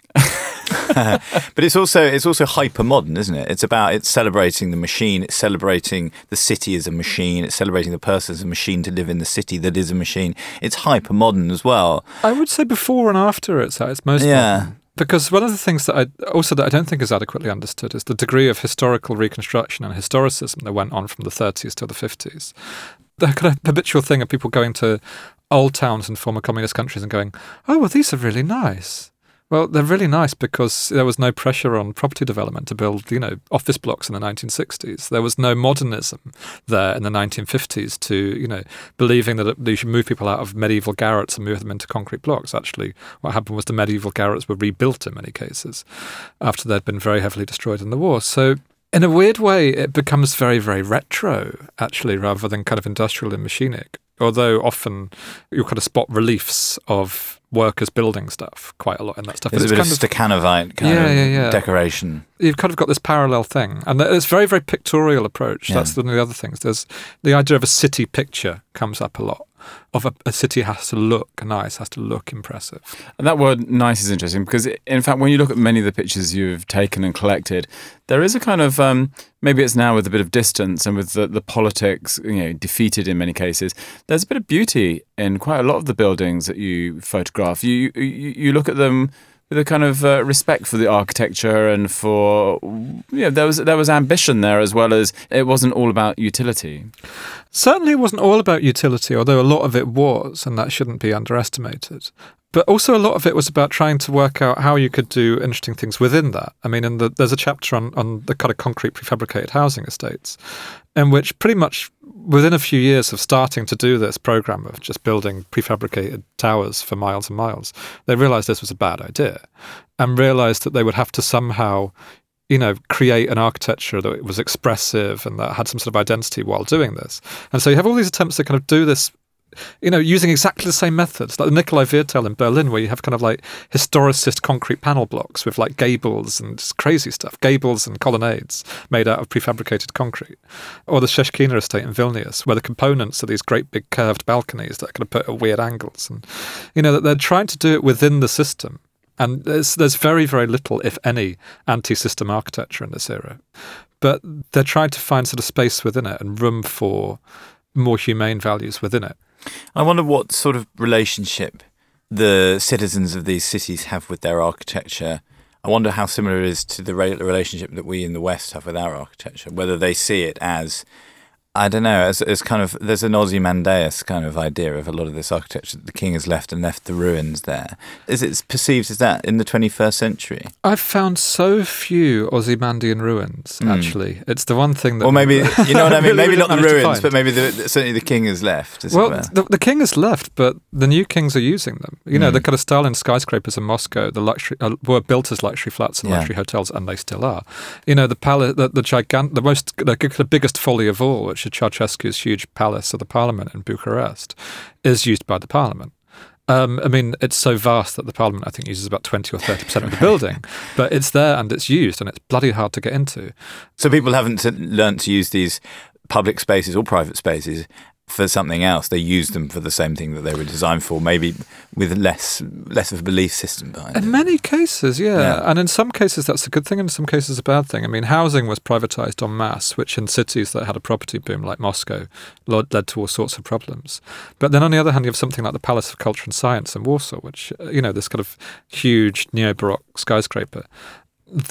But it's also it's also hyper modern, isn't it? It's about it's celebrating the machine, it's celebrating the city as a machine, it's celebrating the person as a machine to live in the city that is a machine. It's hyper modern as well. I would say before and after it's at its most yeah. modern. Because one of the things that I also that I don't think is adequately understood is the degree of historical reconstruction and historicism that went on from the thirties till the fifties. The kind of habitual thing of people going to old towns in former communist countries and going, oh, well, these are really nice. Well, they're really nice because there was no pressure on property development to build, you know, office blocks in the nineteen sixties. There was no modernism there in the nineteen fifties to, you know, believing that you should move people out of medieval garrets and move them into concrete blocks. Actually, what happened was the medieval garrets were rebuilt in many cases after they'd been very heavily destroyed in the war. So in a weird way, it becomes very, very retro, actually, rather than kind of industrial and machinic. Although often you'll kind of spot reliefs of workers building stuff quite a lot in that stuff. There's a bit of Stakhanovite kind yeah, of yeah, yeah. decoration. You've kind of got this parallel thing. And it's very, very pictorial approach. Yeah. That's one of the other things. There's the idea of a city picture comes up a lot. Of a, a city has to look nice, has to look impressive. And that word nice is interesting because, in fact, when you look at many of the pictures you've taken and collected, there is a kind of, um, maybe it's now with a bit of distance and with the, the politics, you know, defeated in many cases, there's a bit of beauty in quite a lot of the buildings that you photograph. You, you, you look at them with a kind of uh, respect for the architecture and for, you know, there was there was ambition there as well as it wasn't all about utility. Certainly it wasn't all about utility, although a lot of it was, and that shouldn't be underestimated. But also a lot of it was about trying to work out how you could do interesting things within that. I mean, in the, there's a chapter on, on the kind of concrete prefabricated housing estates, in which pretty much within a few years of starting to do this program of just building prefabricated towers for miles and miles, they realised this was a bad idea and realised that they would have to somehow, you know, create an architecture that was expressive and that had some sort of identity while doing this. And so you have all these attempts to kind of do this, you know, using exactly the same methods, like the Nikolai Viertel in Berlin, where you have kind of like historicist concrete panel blocks with like gables and just crazy stuff, gables and colonnades made out of prefabricated concrete. Or the Sheshkina estate in Vilnius, where the components are these great big curved balconies that are kind of put at weird angles. And, you know, that they're trying to do it within the system. And there's, there's very, very little, if any, anti-system architecture in this era. But they're trying to find sort of space within it and room for more humane values within it. I wonder what sort of relationship the citizens of these cities have with their architecture. I wonder how similar it is to the relationship that we in the West have with our architecture, whether they see it as, I don't know, as, as kind of, there's an Ozymandias kind of idea of a lot of this architecture that the king has left and left the ruins there. Is it perceived as that in the twenty-first century? I've found so few Ozymandian ruins, Mm. actually. It's the one thing that... Or maybe, you know what I mean? really, Maybe really not the managed to ruins, find. but maybe the, certainly the king has left. As Well, it were. the, the king has left, but the new kings are using them. You know, Mm. the kind of Stalin skyscrapers in Moscow, the luxury uh, were built as luxury flats and Yeah. luxury hotels, and they still are. You know, the palace, the, the gigant, the most, the, the biggest folly of all, which is Ceausescu's huge palace of the parliament in Bucharest, is used by the parliament. Um, I mean, it's so vast that the parliament, I think, uses about twenty or thirty percent of the building, but it's there and it's used, and it's bloody hard to get into. So people haven't learnt to use these public spaces or private spaces for something else. They use them for the same thing that they were designed for, maybe with less less of a belief system behind it. In many cases, yeah. Yeah. And in some cases, that's a good thing, and in some cases, a bad thing. I mean, housing was privatized en masse, which in cities that had a property boom like Moscow led led to all sorts of problems. But then on the other hand, you have something like the Palace of Culture and Science in Warsaw, which, uh, you know, this kind of huge neo-Baroque skyscraper that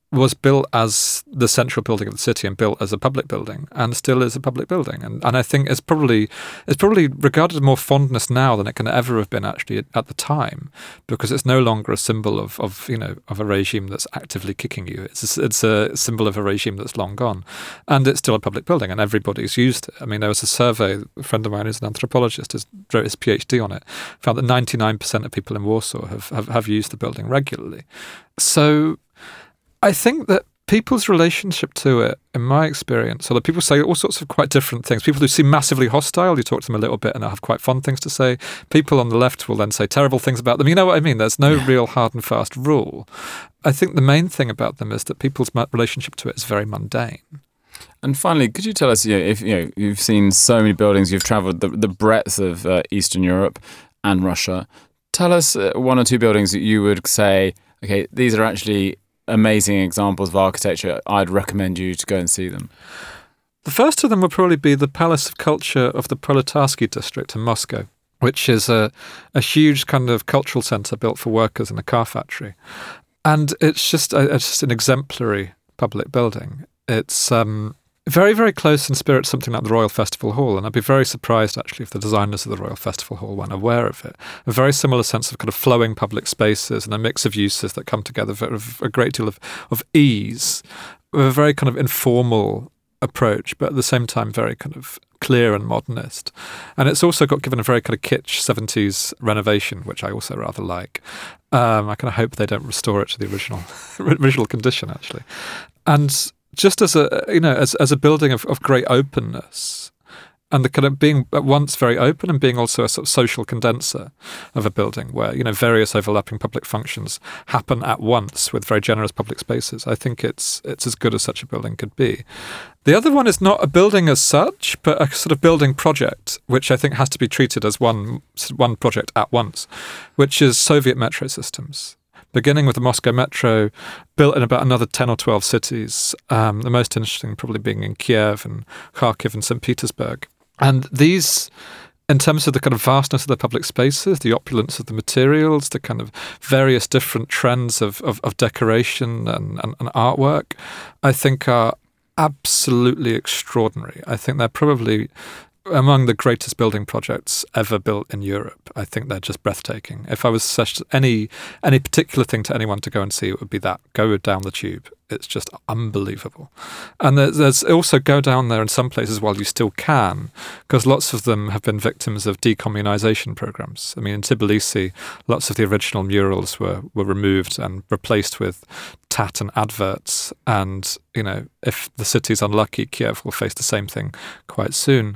was built as the central building of the city and built as a public building and still is a public building. And and I think it's probably it's probably regarded with more fondness now than it can ever have been actually at the time, because it's no longer a symbol of, of you know of a regime that's actively kicking you. It's a, it's a symbol of a regime that's long gone. And it's still a public building and everybody's used it. I mean, there was a survey, a friend of mine who's an anthropologist has wrote his PhD on it, found that ninety-nine percent of people in Warsaw have, have, have used the building regularly. So I think that people's relationship to it, in my experience, although people say all sorts of quite different things. People who seem massively hostile, you talk to them a little bit and have quite fun things to say. People on the left will then say terrible things about them. You know what I mean? There's no real hard and fast rule. I think the main thing about them is that people's relationship to it is very mundane. And finally, could you tell us, you know, if you know you've seen so many buildings, you've travelled the, the breadth of uh, Eastern Europe and Russia. Tell us uh, one or two buildings that you would say, okay, these are actually amazing examples of architecture. I'd recommend you to go and see them. The first of them would probably be the Palace of Culture of the Proletarsky district in Moscow, which is a, a huge kind of cultural centre built for workers in a car factory. And it's just, a, it's just an exemplary public building. It's um, very, very close in spirit to something like the Royal Festival Hall, and I'd be very surprised actually if the designers of the Royal Festival Hall weren't aware of it. A very similar sense of kind of flowing public spaces and a mix of uses that come together for a great deal of, of ease, with a very kind of informal approach, but at the same time very kind of clear and modernist. And it's also got given a very kind of kitsch seventies renovation, which I also rather like. Um, I kind of hope they don't restore it to the original original condition, actually. And just as a you know as as a building of, of great openness, and the kind of being at once very open and being also a sort of social condenser of a building where you know various overlapping public functions happen at once with very generous public spaces. I think it's it's as good as such a building could be. The other one is not a building as such, but a sort of building project, which I think has to be treated as one one project at once, which is Soviet metro systems. Beginning with the Moscow Metro, built in about another ten or twelve cities, um, the most interesting probably being in Kiev and Kharkiv and Saint Petersburg. And these, in terms of the kind of vastness of the public spaces, the opulence of the materials, the kind of various different trends of, of, of decoration and, and, and artwork, I think are absolutely extraordinary. I think they're probably among the greatest building projects ever built in Europe. I think they're just breathtaking. If I was such any any particular thing to anyone to go and see, it would be that. Go down the tube. It's just unbelievable. And there's also go down there in some places while you still can, because lots of them have been victims of decommunization programs. I mean, in Tbilisi, lots of the original murals were, were removed and replaced with tat and adverts. And, you know, if the city's unlucky, Kiev will face the same thing quite soon.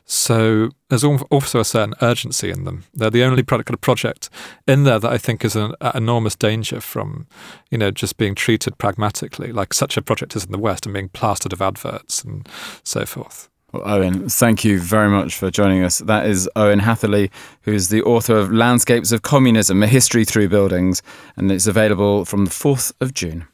So there's also a certain urgency in them. They're the only kind of project in there that I think is an enormous danger from, you know, just being treated pragmatically, like such a project is in the West, and being plastered of adverts and so forth. Well, Owen, thank you very much for joining us. That is Owen Hatherley, who is the author of Landscapes of Communism, A History Through Buildings, and it's available from the fourth of June.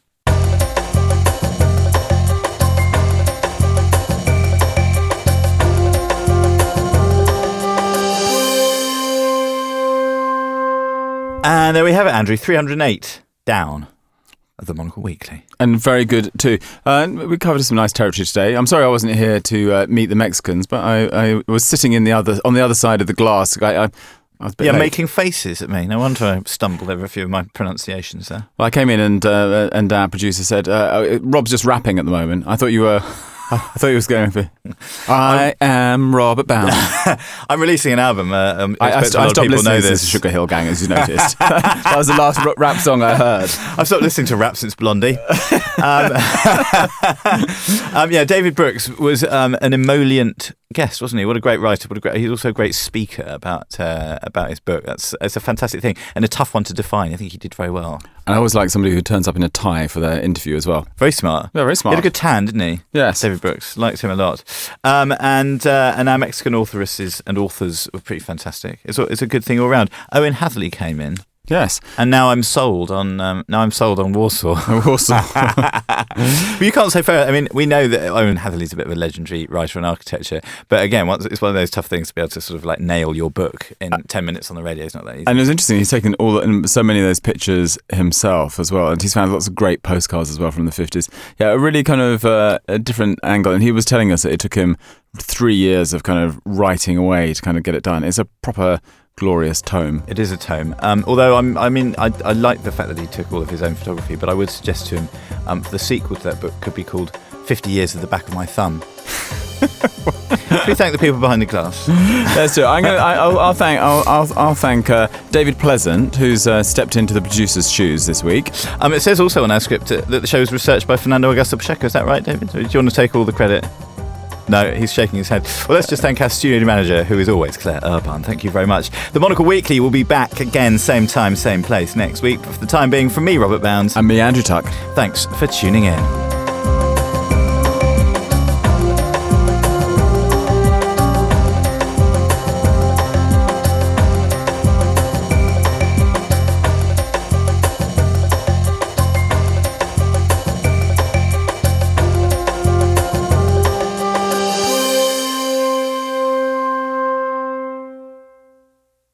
And there we have it, Andrew. three hundred eight down of the Monocle Weekly. And very good too. Uh, we covered some nice territory today. I'm sorry I wasn't here to uh, meet the Mexicans, but I, I was sitting in the other on the other side of the glass. I, I, I was a bit yeah, late. making faces at me. No wonder I stumbled over a few of my pronunciations there. Well, I came in and uh, and our producer said, uh, "Rob's just rapping at the moment." I thought you were. I thought he was going for. I am Robert Bound. I'm releasing an album. Uh, um, I, I, I stopped listening know to this. Sugar Hill Gang, as you noticed. That was the last rap song I heard. I've stopped listening to rap since Blondie. Um, um, yeah, David Brooks was um, an emollient guest, wasn't he? What a great writer! What a great. He's also a great speaker about uh, about his book. That's it's a fantastic thing and a tough one to define. I think he did very well. And I always like somebody who turns up in a tie for their interview as well. Very smart. Yeah, very smart. He had a good tan, didn't he? Yes. David Brooks. Liked him a lot. Um, and uh, and our Mexican authoresses and authors were pretty fantastic. It's a, it's a good thing all around. Owen Hatherley came in. Yes. And now I'm sold on um, now I'm sold on Warsaw. Warsaw. But you can't say fair. I mean, we know that Owen Hatherley's a bit of a legendary writer on architecture, but again, it's one of those tough things to be able to sort of like nail your book in ten minutes on the radio. It's not that easy. And it was interesting. He's taken all and so many of those pictures himself as well, and he's found lots of great postcards as well from the fifties. Yeah, a really kind of uh, a different angle. And he was telling us that it took him three years of kind of writing away to kind of get it done. It's a proper glorious tome. It is a tome. Um, although I'm, I mean, I, I like the fact that he took all of his own photography, but I would suggest to him um, for the sequel to that book could be called fifty years of the Back of My Thumb. We thank the people behind the glass. Let's do it. I'm gonna, I, I'll, I'll thank. I'll, I'll, I'll thank uh, David Pleasant, who's uh, stepped into the producer's shoes this week. Um, it says also on our script uh, that the show was researched by Fernando Augusto Pacheco. Is that right, David? Do you want to take all the credit? No, he's shaking his head. Well, let's just thank our studio manager, who is always Claire Urban. Thank you very much. The Monocle Weekly will be back again, same time, same place next week. For the time being, from me, Robert Bounds. And me, Andrew Tuck. Thanks for tuning in.